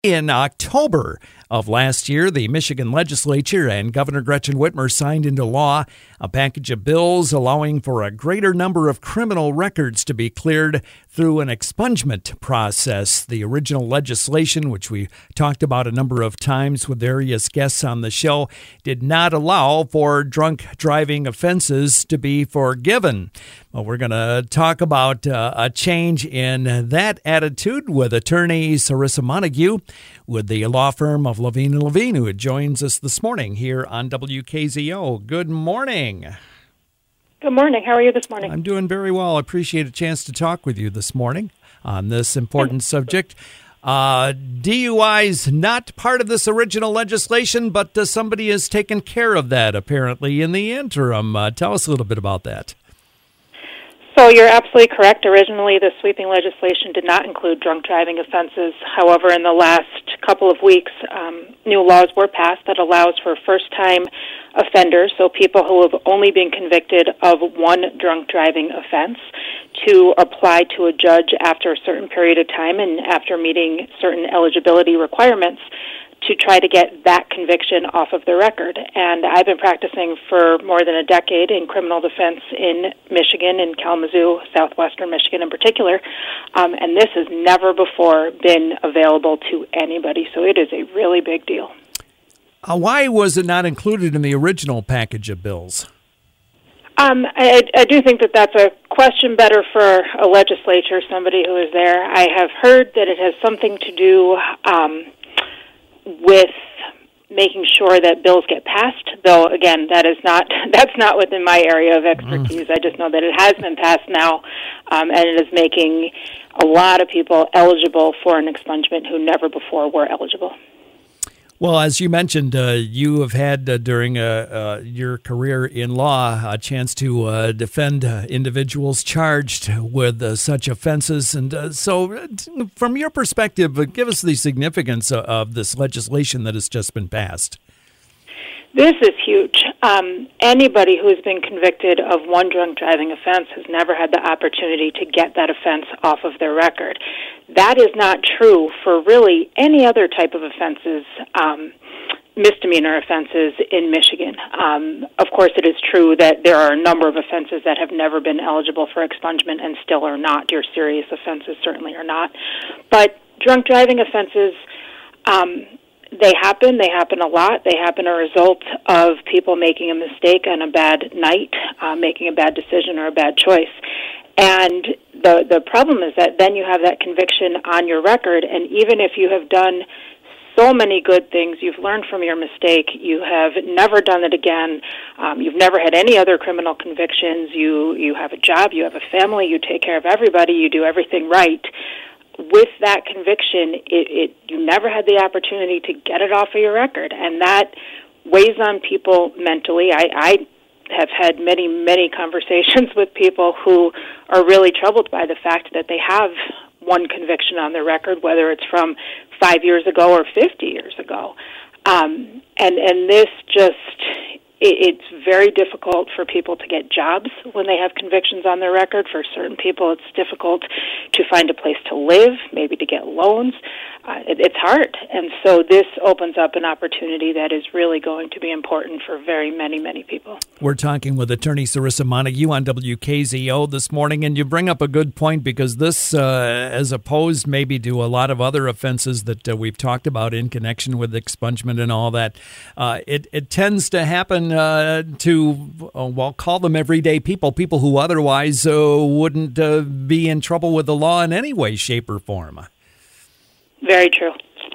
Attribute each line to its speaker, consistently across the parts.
Speaker 1: In October of last year, the Michigan legislature and Governor Gretchen Whitmer signed into law a package of bills allowing for a greater number of criminal records to be cleared through an expungement process. The original legislation, which we talked about a number of times with various guests on the show, did not allow for drunk driving offenses to be forgiven. Well, we're going to talk about a change in that attitude with attorney Sarissa Montague with the law firm of Levine & Levine, who joins us this morning here on WKZO. Good morning.
Speaker 2: Good morning. How are you this morning?
Speaker 1: I'm doing very well. I appreciate a chance to talk with you this morning on this important subject. DUI's not part of this original legislation, but somebody has taken care of that, apparently, in the interim. Tell us a little bit about that.
Speaker 2: So you're absolutely correct. Originally, the sweeping legislation did not include drunk driving offenses. However, in the last couple of weeks, new laws were passed that allows for first-time offenders, so people who have only been convicted of one drunk driving offense, to apply to a judge after a certain period of time and after meeting certain eligibility requirements to try to get that conviction off of the record. And I've been practicing for more than a decade in criminal defense in Michigan, in Kalamazoo, southwestern Michigan in particular, and this has never before been available to anybody, so it is a really big deal.
Speaker 1: Why was it not included in the original package of bills?
Speaker 2: I do think that that's a question better for a legislature, somebody who is there. I have heard that it has something to do with making sure that bills get passed, though again that's not within my area of expertise. I just know that it has been passed now, and it is making a lot of people eligible for an expungement who never before were eligible.
Speaker 1: Well, as you mentioned, you have had during your career in law a chance to defend individuals charged with such offenses. And so from your perspective, give us the significance of this legislation that has just been passed.
Speaker 2: This is huge. Anybody who has been convicted of one drunk driving offense has never had the opportunity to get that offense off of their record. That is not true for really any other type of offenses, misdemeanor offenses in Michigan. Of course, it is true that there are a number of offenses that have never been eligible for expungement and still are not. Your serious offenses certainly are not. But drunk driving offenses, they happen a lot. They happen a result of people making a mistake on a bad night, making a bad decision or a bad choice. And the problem is that then you have that conviction on your record, and even if you have done so many good things, you've learned from your mistake, you have never done it again, you've never had any other criminal convictions, you have a job, you have a family, you take care of everybody, you do everything right. With that conviction, you never had the opportunity to get it off of your record, and that weighs on people mentally. I have had many, many conversations with people who are really troubled by the fact that they have one conviction on their record, whether it's from 5 years ago or 50 years ago. And this just... It's very difficult for people to get jobs when they have convictions on their record. For certain people, it's difficult to find a place to live, maybe to get loans. It's hard. And so this opens up an opportunity that is really going to be important for very many, many people.
Speaker 1: We're talking with attorney Sarissa Montague on WKZO this morning, and you bring up a good point because this, as opposed maybe to a lot of other offenses that we've talked about in connection with expungement and all that, it tends to happen to call them everyday people who otherwise wouldn't be in trouble with the law in any way, shape, or form.
Speaker 2: Very true.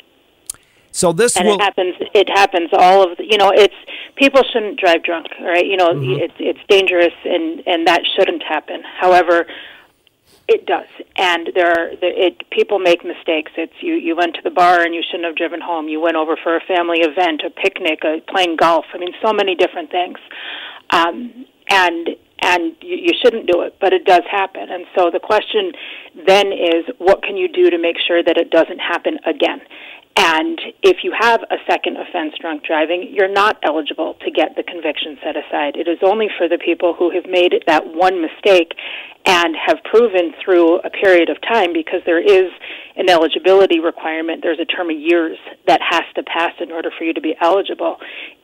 Speaker 1: So this
Speaker 2: and it happens all of it's people shouldn't drive drunk, right? It's dangerous and that shouldn't happen. However, it does, and people make mistakes. It's you went to the bar and you shouldn't have driven home. You went over for a family event, a picnic, playing golf. I mean, so many different things, and you shouldn't do it, but it does happen. And so the question then is, what can you do to make sure that it doesn't happen again? And And if you have a second offense, drunk driving, you're not eligible to get the conviction set aside. It is only for the people who have made that one mistake and have proven through a period of time, because there is an eligibility requirement. There's a term of years that has to pass in order for you to be eligible.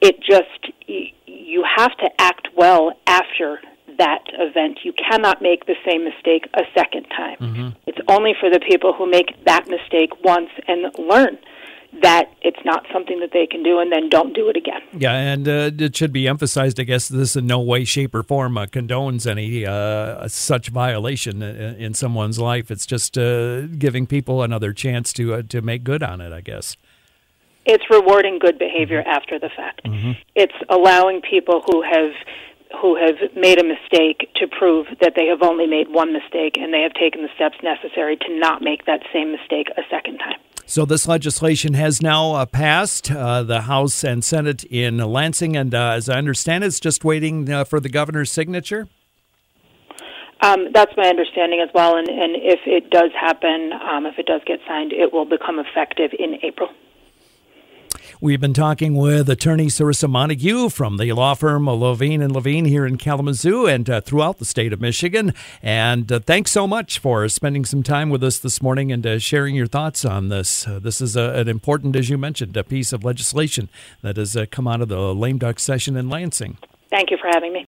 Speaker 2: You have to act well after that event. You cannot make the same mistake a second time. Mm-hmm. It's only for the people who make that mistake once and learn that it's not something that they can do and then don't do it again.
Speaker 1: Yeah, and it should be emphasized, I guess, this in no way, shape, or form condones any such violation in someone's life. It's just giving people another chance to make good on it, I guess.
Speaker 2: It's rewarding good behavior after the fact. Mm-hmm. It's allowing people who have made a mistake to prove that they have only made one mistake and they have taken the steps necessary to not make that same mistake a second time.
Speaker 1: So this legislation has now passed the House and Senate in Lansing, and as I understand, it's just waiting for the governor's signature?
Speaker 2: That's my understanding as well, and if it does happen, if it does get signed, it will become effective in April.
Speaker 1: We've been talking with attorney Sarissa Montague from the law firm Levine & Levine here in Kalamazoo and throughout the state of Michigan. And thanks so much for spending some time with us this morning and sharing your thoughts on this. This is an important, as you mentioned, a piece of legislation that has come out of the lame duck session in Lansing.
Speaker 2: Thank you for having me.